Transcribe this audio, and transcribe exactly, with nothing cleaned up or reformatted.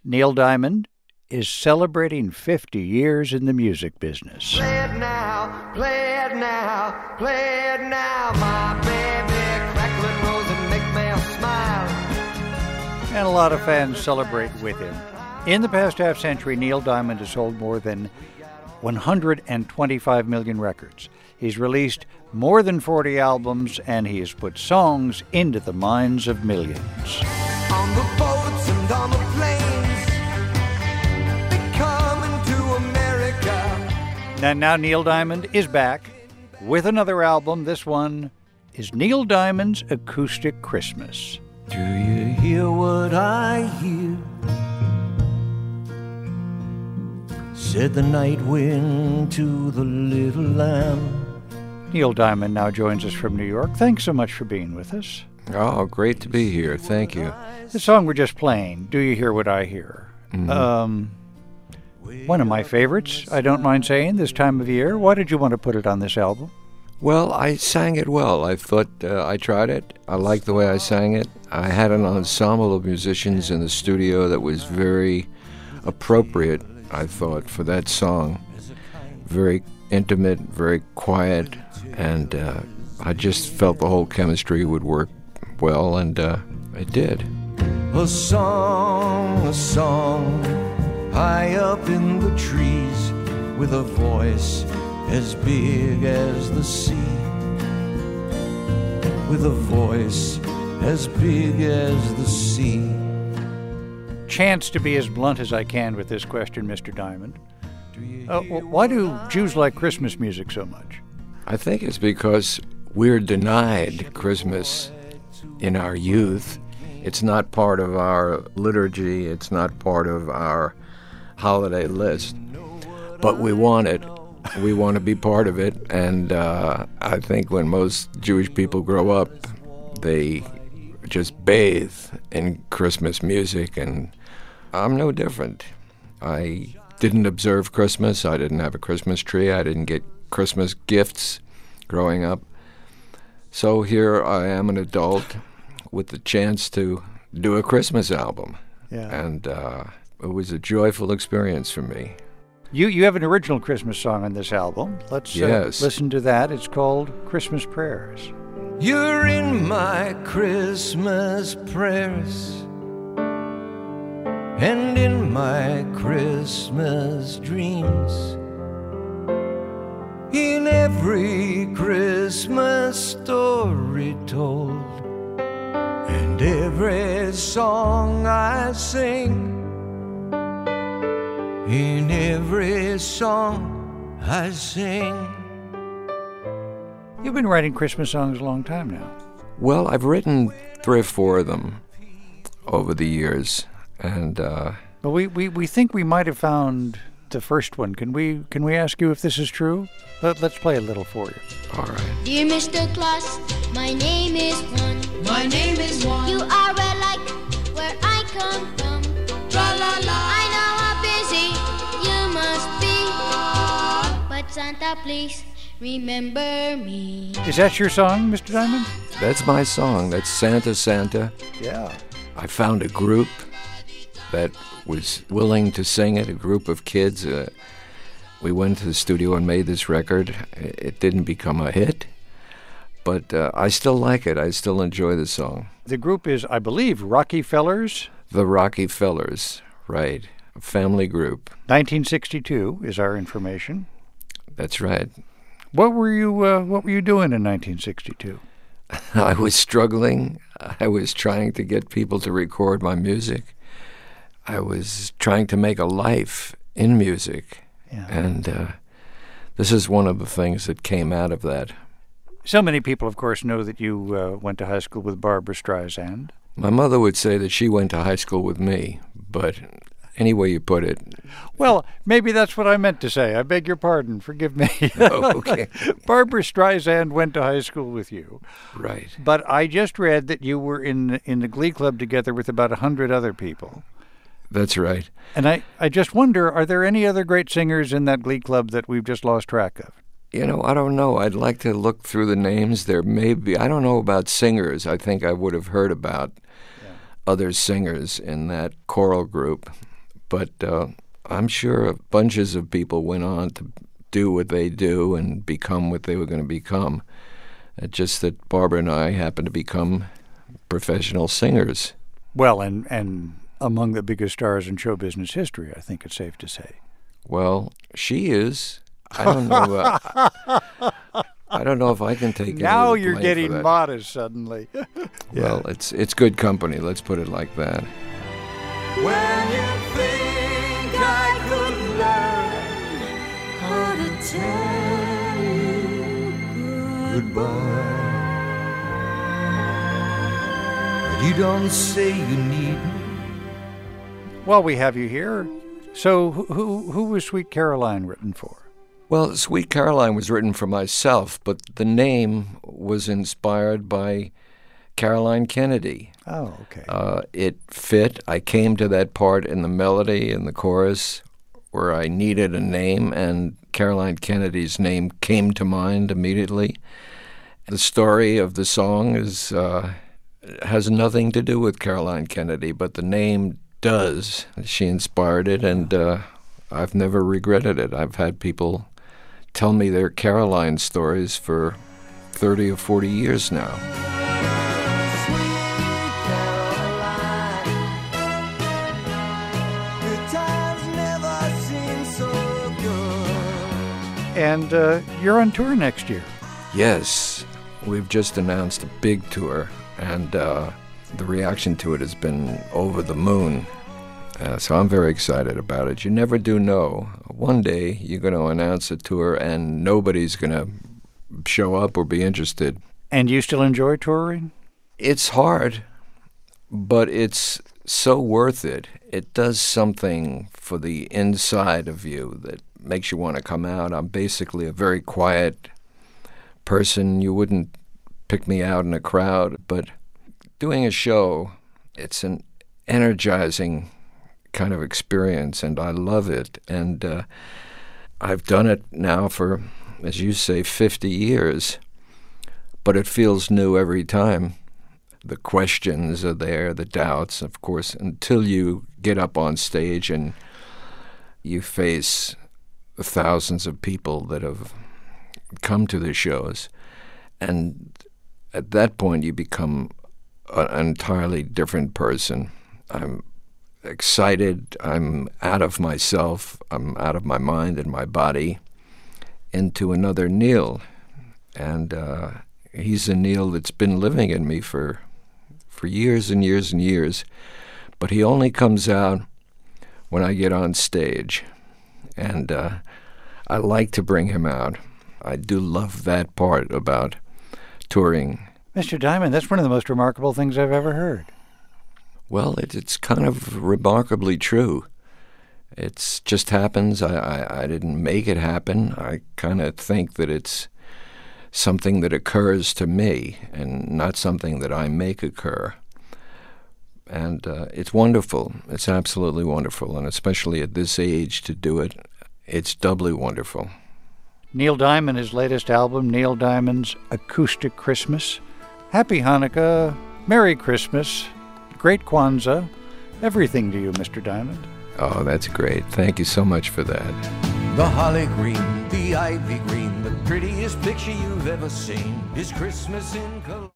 Neil Diamond is celebrating fifty years in the music business. Play it now, play it now, play it now, my baby, crackling rose and make me smile. And a lot of fans celebrate with him. In the past half century, Neil Diamond has sold more than one hundred twenty-five million records. He's released more than forty albums, and he has put songs into the minds of millions. On the boats and on the planes, they coming to America. And now Neil Diamond is back with another album. This one is Neil Diamond's Acoustic Christmas. Do you hear what I hear? Said the night wind to the little lamb. Neil Diamond now joins us from New York. Thanks so much for being with us. Oh, great to be here. Thank you. The song we're just playing, Do You Hear What I Hear? Mm-hmm. Um, one of my favorites, I don't mind saying, this time of year. Why did you want to put it on this album? Well, I sang it well. I thought uh, I tried it. I liked the way I sang it. I had an ensemble of musicians in the studio that was very appropriate, I thought, for that song. Very intimate, very quiet, and uh, I just felt the whole chemistry would work well, and uh, it did. A song, a song, high up in the trees, with a voice as big as the sea, with a voice as big as the sea. Chance to be as blunt as I can with this question, Mister Diamond. Uh, why do Jews like Christmas music so much? I think it's because we're denied Christmas in our youth. It's not part of our liturgy. It's not part of our holiday list. But we want it. We want to be part of it. And uh, I think when most Jewish people grow up, they just bathe in Christmas music. And I'm no different. I didn't observe Christmas. I didn't have a Christmas tree. I didn't get Christmas gifts growing up. So here I am, an adult with the chance to do a Christmas album. Yeah. And uh, it was a joyful experience for me. You you have an original Christmas song on this album. Let's uh, Yes. listen to that. It's called Christmas Prayers. You're in my Christmas prayers, and in my Christmas dreams, in every Christmas story told, and every song I sing, in every song I sing. You've been writing Christmas songs a long time now. Well, I've written three or four of them over the years. And uh, But we, we, we think we might have found the first one. Can we can we ask you if this is true? Let, let's play a little for you. all right. Dear Mister Claus, my name is Juan. My name is Juan. You are well like where I come from. Tra la la. I know how busy you must be, but Santa, please remember me. Is that your song, Mister Diamond? That's my song. That's Santa, Santa. Yeah. I found a group that was willing to sing it, a group of kids. Uh, we went to the studio and made this record. It didn't become a hit, but uh, I still like it. I still enjoy the song. The group is, I believe, Rocky Fellers. The Rocky Fellers, right. A family group. nineteen sixty-two is our information. That's right. What were you uh, What were you doing in nineteen sixty-two? I was struggling. I was trying to get people to record my music. I was trying to make a life in music. Yeah. And uh, this is one of the things that came out of that. So many people, of course, know that you uh, went to high school with Barbra Streisand. My mother would say that she went to high school with me, but any way you put it. Well, maybe that's what I meant to say. I beg your pardon. Forgive me. Oh, okay. Barbra Streisand went to high school with you. Right. But I just read that you were in in the Glee Club together with about a hundred other people. That's right. And I, I just wonder, are there any other great singers in that Glee Club that we've just lost track of? You know, I don't know. I'd like to look through the names. There may be. I don't know about singers. I think I would have heard about yeah. other singers in that choral group. but uh, I'm sure bunches of people went on to do what they do and become what they were going to become. It's just that Barbara and I happened to become professional singers. Well, and, and among the biggest stars in show business history, I think it's safe to say. Well, she is. I don't know. Uh, I don't know if I can take it. Now you're getting modest suddenly. Yeah. Well, it's it's good company. Let's put it like that. When you think I could learn how to tell you goodbye, but you don't say you need me. Well, we have you here. So who, who, who was Sweet Caroline written for? Well, Sweet Caroline was written for myself, but the name was inspired by Caroline Kennedy. Oh, okay. Uh, it fit. I came to that part in the melody and the chorus where I needed a name, and Caroline Kennedy's name came to mind immediately. The story of the song is uh, has nothing to do with Caroline Kennedy, but the name does. She inspired it, and uh, I've never regretted it. I've had people tell me their Caroline stories for thirty or forty years now. And uh, you're on tour next year. Yes, we've just announced a big tour, and uh, the reaction to it has been over the moon. Uh, so I'm very excited about it. You never do know. One day you're going to announce a tour and nobody's going to show up or be interested. And you still enjoy touring? It's hard, but it's so worth it. It does something for the inside of you that makes you want to come out. I'm basically a very quiet person. You wouldn't pick me out in a crowd, but doing a show, it's an energizing kind of experience, and I love it. And uh, I've done it now for, as you say, fifty years, but it feels new every time. The questions are there, the doubts, of course, until you get up on stage and you face thousands of people that have come to the shows. And at that point, you become an entirely different person. I'm excited. I'm out of myself. I'm out of my mind and my body into another Neil. And uh, he's a Neil that's been living in me for for years and years and years. But he only comes out when I get on stage. And uh, I like to bring him out. I do love that part about touring. Mister Diamond, that's one of the most remarkable things I've ever heard. Well, it, it's kind of remarkably true. It just happens. I, I, I didn't make it happen. I kind of think that it's something that occurs to me and not something that I make occur. And uh, it's wonderful. It's absolutely wonderful. And especially at this age to do it, it's doubly wonderful. Neil Diamond, his latest album, Neil Diamond's Acoustic Christmas. Happy Hanukkah, Merry Christmas, Great Kwanzaa, everything to you, Mister Diamond. Oh, that's great. Thank you so much for that. The holly green, the ivy green, the prettiest picture you've ever seen is Christmas in Cologne.